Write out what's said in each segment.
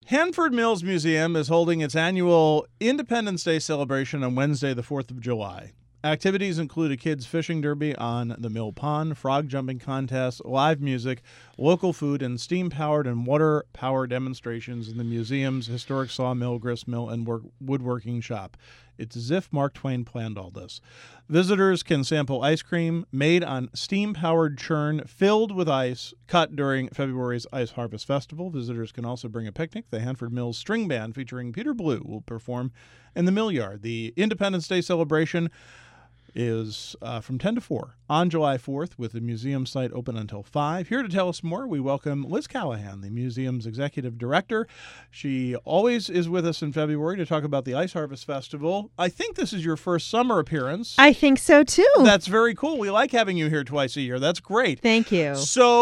Hanford Mills Museum is holding its annual Independence Day celebration on Wednesday, the 4th of July. Activities include a kids' fishing derby on the Mill Pond, frog jumping contest, live music, local food, and steam-powered and water-powered demonstrations in the museum's historic sawmill, grist mill, and woodworking shop. It's as if Mark Twain planned all this. Visitors can sample ice cream made on steam-powered churn filled with ice cut during February's Ice Harvest Festival. Visitors can also bring a picnic. The Hanford Mills String Band featuring Peter Blue will perform in the Mill Yard. The Independence Day celebration is from 10 to 4 on July 4th, with the museum site open until 5. Here to tell us more, we welcome Liz Callahan, the museum's executive director. She always is with us in February to talk about the Ice Harvest Festival. I think this is your first summer appearance. I think so, too. That's very cool. We like having you here twice a year. That's great. Thank you.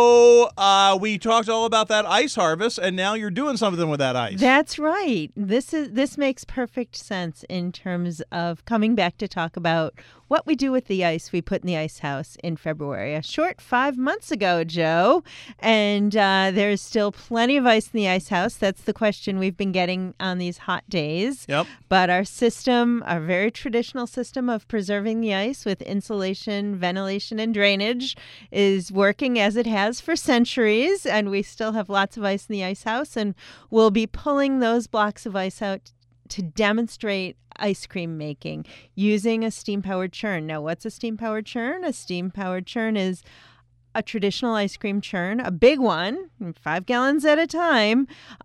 So we talked all about that ice harvest, and now you're doing something with that ice. That's right. This makes perfect sense in terms of coming back to talk about what we do with the ice we put in the ice house in February. A short 5 months ago, Joe, and there's still plenty of ice in the ice house. That's the question we've been getting on these hot days. Yep. But our system, our very traditional system of preserving the ice with insulation, ventilation, and drainage is working as it has for centuries, and we still have lots of ice in the ice house, and we'll be pulling those blocks of ice out to demonstrate ice cream making using a steam-powered churn. Now, what's a steam-powered churn? A steam-powered churn is a traditional ice cream churn, a big one, 5 gallons at a time,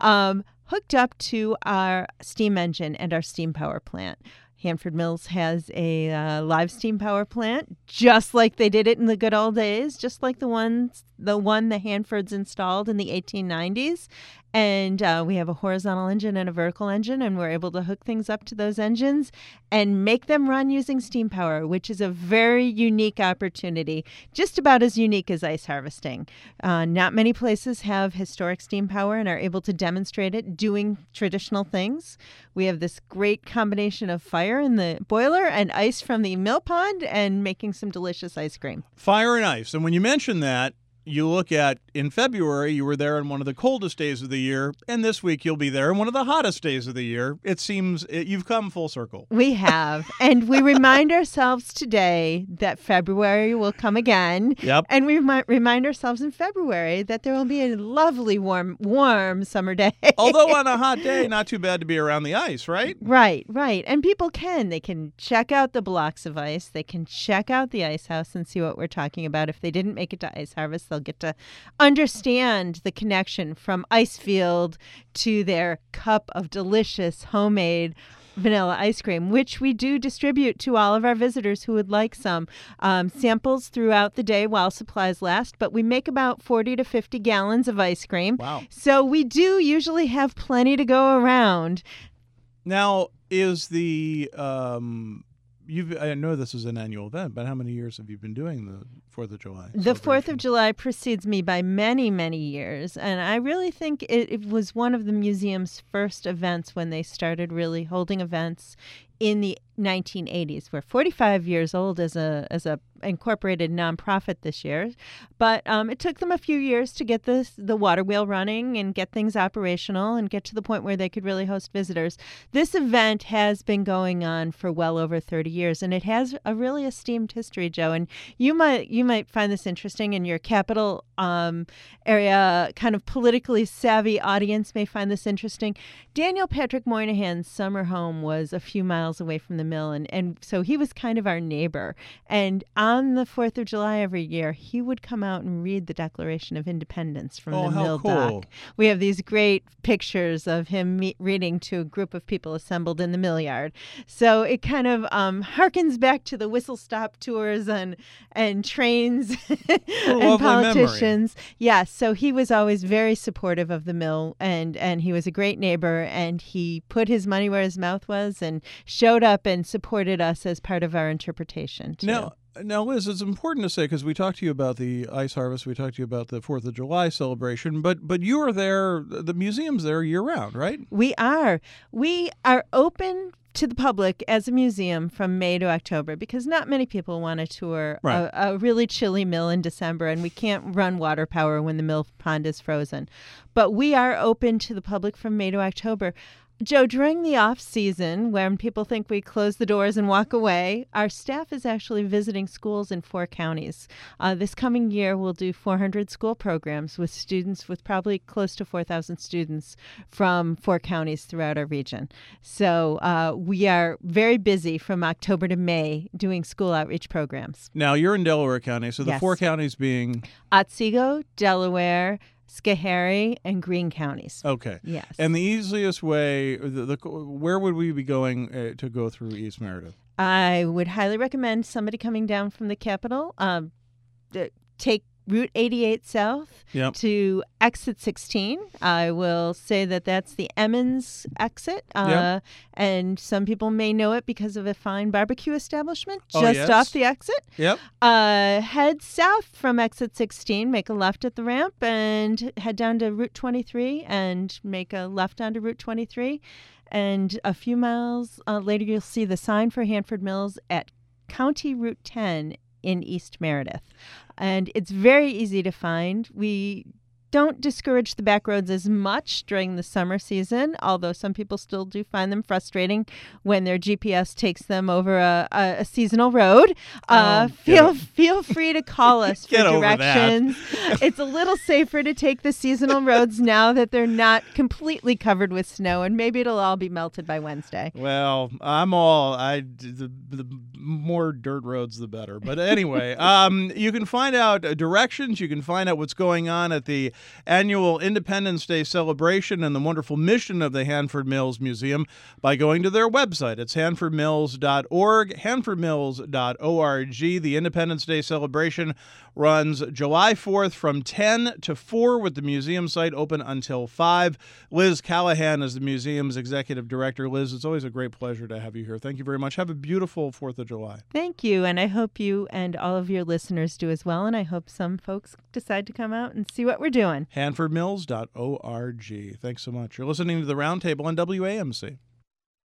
hooked up to our steam engine and our steam power plant. Hanford Mills has a live steam power plant, just like they did it in the good old days, just like the one the Hanfords installed in the 1890s. And we have a horizontal engine and a vertical engine, and we're able to hook things up to those engines and make them run using steam power, which is a very unique opportunity, just about as unique as ice harvesting. Not many places have historic steam power and are able to demonstrate it doing traditional things. We have this great combination of fire in the boiler and ice from the mill pond and making some delicious ice cream. Fire and ice. And when you mention that, you look at, in February, you were there on one of the coldest days of the year, and this week you'll be there on one of the hottest days of the year. It seems you've come full circle. We have. And we remind ourselves today that February will come again. Yep. And we remind ourselves in February that there will be a lovely, warm summer day. Although on a hot day, not too bad to be around the ice, right? Right. And people they can check out the blocks of ice. They can check out the ice house and see what we're talking about. If they didn't make it to Ice Harvest, they'll get to understand the connection from Icefield to their cup of delicious homemade vanilla ice cream, which we do distribute to all of our visitors who would like some samples throughout the day while supplies last. But we make about 40 to 50 gallons of ice cream. Wow. So we do usually have plenty to go around. Now, is the I know this is an annual event, but how many years have you been doing the 4th of July? The 4th of July precedes me by many, many years. And I really think it was one of the museum's first events when they started really holding events in the 1980s. We're 45 years old as a incorporated nonprofit this year, but it took them a few years to get the water wheel running and get things operational and get to the point where they could really host visitors. This event has been going on for well over 30 years, and it has a really esteemed history, Joe. And you might find this interesting, and your capital area kind of politically savvy audience may find this interesting. Daniel Patrick Moynihan's summer home was a few miles away from the mill, and so he was kind of our neighbor. And on the 4th of July every year, he would come out and read the Declaration of Independence from the mill dock. We have these great pictures of him reading to a group of people assembled in the mill yard. So it kind of harkens back to the whistle-stop tours and trains and politicians. Yes, so he was always very supportive of the mill, and he was a great neighbor, and he put his money where his mouth was and showed up and supported us as part of our interpretation, too. Now, Liz, it's important to say, because we talked to you about the ice harvest, we talked to you about the 4th of July celebration, but you are there, the museum's there year-round, right? We are. We are open to the public as a museum from May to October because not many people want to tour Right. a really chilly mill in December, and we can't run water power when the mill pond is frozen. But we are open to the public from May to October. Joe, during the off season, when people think we close the doors and walk away, our staff is actually visiting schools in 4 counties. This coming year, we'll do 400 school programs with students, with probably close to 4,000 students from 4 counties throughout our region. So we are very busy from October to May doing school outreach programs. Now, you're in Delaware County, so the Yes. 4 counties being... Otsego, Delaware, Schoharie, and Greene counties. Okay. Yes. And the easiest way, where would we be going to go through East Meredith? I would highly recommend somebody coming down from the capital take Route 88 south Yep. to exit 16. I will say that that's the Emmons exit. Yep. And some people may know it because of a fine barbecue establishment Oh, just yes. off the exit. Yep. Head south from exit 16, make a left at the ramp, and head down to Route 23 and make a left onto Route 23. And a few miles later, you'll see the sign for Hanford Mills at County Route 10 in East Meredith. And it's very easy to find. We don't discourage the back roads as much during the summer season, although some people still do find them frustrating when their GPS takes them over a seasonal road. Feel free to call us for Get over that. directions. It's a little safer to take the seasonal roads now that they're not completely covered with snow, and maybe it'll all be melted by Wednesday. Well, the more dirt roads, the better. But anyway, you can find out directions. You can find out what's going on at the annual Independence Day celebration and the wonderful mission of the Hanford Mills Museum by going to their website. It's hanfordmills.org, hanfordmills.org. The Independence Day celebration runs July 4th from 10 to 4 with the museum site open until 5. Liz Callahan is the museum's executive director. Liz, it's always a great pleasure to have you here. Thank you very much. Have a beautiful 4th of July. Thank you, and I hope you and all of your listeners do as well, and I hope some folks decide to come out and see what we're doing. hanfordmills.org. Thanks so much. You're listening to the Roundtable on WAMC.